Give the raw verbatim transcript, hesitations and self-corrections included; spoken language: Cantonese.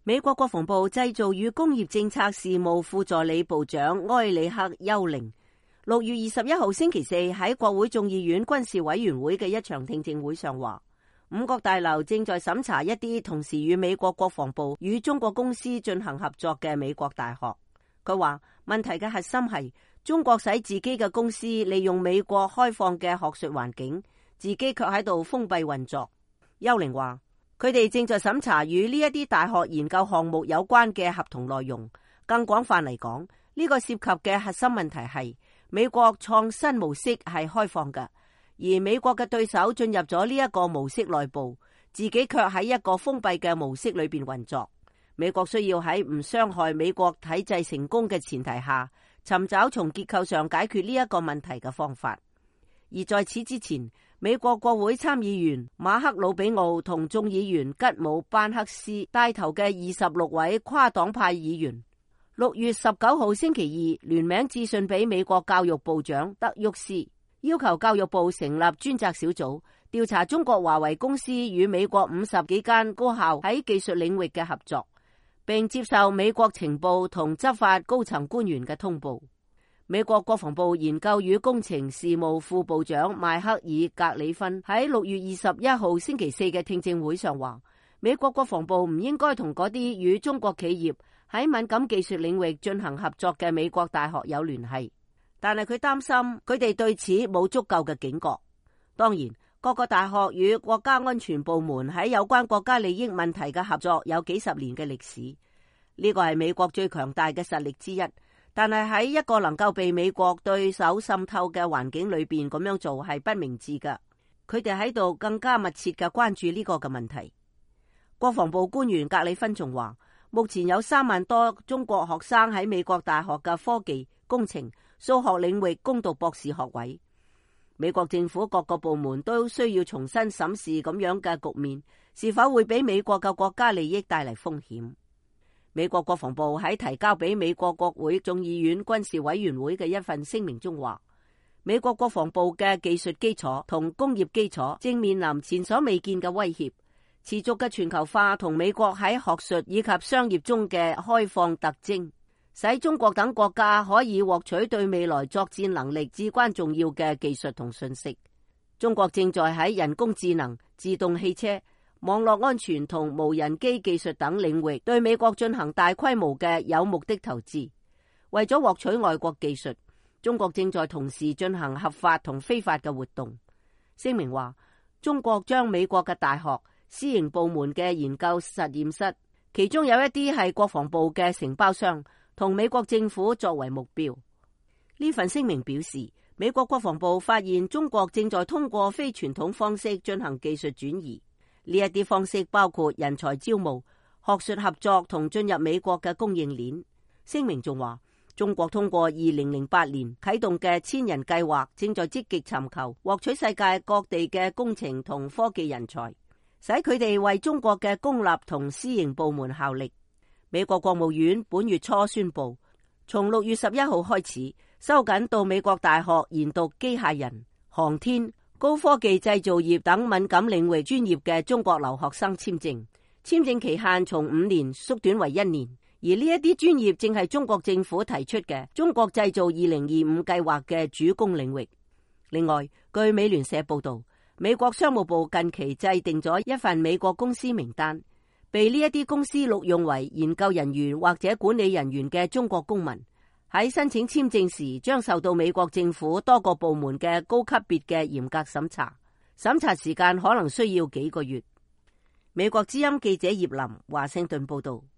美國國防部製造與工業政策事務副助理部長埃里克·丘寧六月二十一號星期四喺國會眾議院軍事委員會嘅一場聽證會上話，五角大樓正在審查一啲同時與美國國防部與中國公司進行合作嘅美國大學。佢話問題嘅核心係中國使自己嘅公司利用美國開放嘅學術環境，自己卻喺度封閉運作。丘寧話佢哋正在審查與呢一啲大學研究項目有關嘅合同內容。更廣泛嚟講，呢個涉及嘅核心問題係美國創新模式係開放嘅，而美國嘅對手進入咗呢一個模式內部，自己卻喺一個封閉嘅模式裏邊運作。美國需要喺唔傷害美國體制成功嘅前提下，尋找從結構上解決呢一個問題嘅方法。而在此之前，美國國會參議員馬克魯比奧同眾議員吉姆班克斯帶頭嘅二十六位跨黨派議員，六月十九號星期二聯名致信俾美國教育部長德沃斯，要求教育部成立專責小組，調查中國華為公司與美國五十幾間高校喺技術領域嘅合作，並接受美國情報同執法高層官員嘅通報。美國國防部研究與工程事務副部長邁克爾·格里芬喺六月二十一號星期四嘅聽證會上話，美國國防部唔應該同嗰啲與中國企業喺敏感技術領域進行合作嘅美國大學有聯繫，但係佢擔心佢哋對此冇足夠嘅警覺。當然，各個大學與國家安全部門喺有關國家利益問題嘅合作有幾十年嘅歷史，呢個係美國最強大嘅實力之一。但係喺一個能夠被美國對手滲透嘅環境裏邊咁樣做係不明智㗎。佢哋喺度更加密切嘅關注呢個嘅問題。國防部官員格里芬仲話，目前有三萬多中國學生喺美國大學嘅科技、工程、數學領域攻讀博士學位。美國政府各個部門都需要重新審視咁樣嘅局面，是否會俾美國嘅國家利益帶嚟風險。美國國防部喺提交俾美國國會眾議院軍事委員會嘅一份聲明中話，美國國防部嘅技術基礎同工業基礎正面臨前所未見嘅威脅，持續嘅全球化同美國喺學術以及商業中嘅開放特徵，使中國等國家可以獲取對未來作戰能力至關重要嘅技術同信息。中國正在喺人工智能、自動汽車、網絡安全同無人機技術等領域對美國進行大規模嘅有目的投資。為咗獲取外國技術，中國正在同時進行合法同非法嘅活動。聲明話，中國將美國嘅大學、私營部門嘅研究實驗室，其中有一啲係國防部嘅承包商，同美國政府作為目標。呢份聲明表示，美國國防部發現中國正在通過非傳統方式進行技術轉移。呢一啲方式包括人才招募、學術合作同進入美國嘅供應鏈。聲明仲話，中國通過二零零八年啟動嘅千人計劃，正在積極尋求獲取世界各地嘅工程同科技人才，使佢哋為中國嘅公立同私營部門效力。美國國務院本月初宣布，從六月十一號開始，收緊到美國大學研讀機械人、航天、高科技製造業等敏感領域專業嘅中國留學生簽證，簽證期限從五年縮短為一年。而呢一啲專業正係中國政府提出嘅中國製造二零二五計劃嘅主攻領域。另外，據美聯社報道，美國商務部近期制定咗一份美國公司名單，被呢一啲公司錄用為研究人員或者管理人員嘅中國公民，喺申請簽證時將受到美國政府多個部門嘅高級別嘅嚴格審查，審查時間可能需要幾個月。美國之音記者葉林華盛頓報道。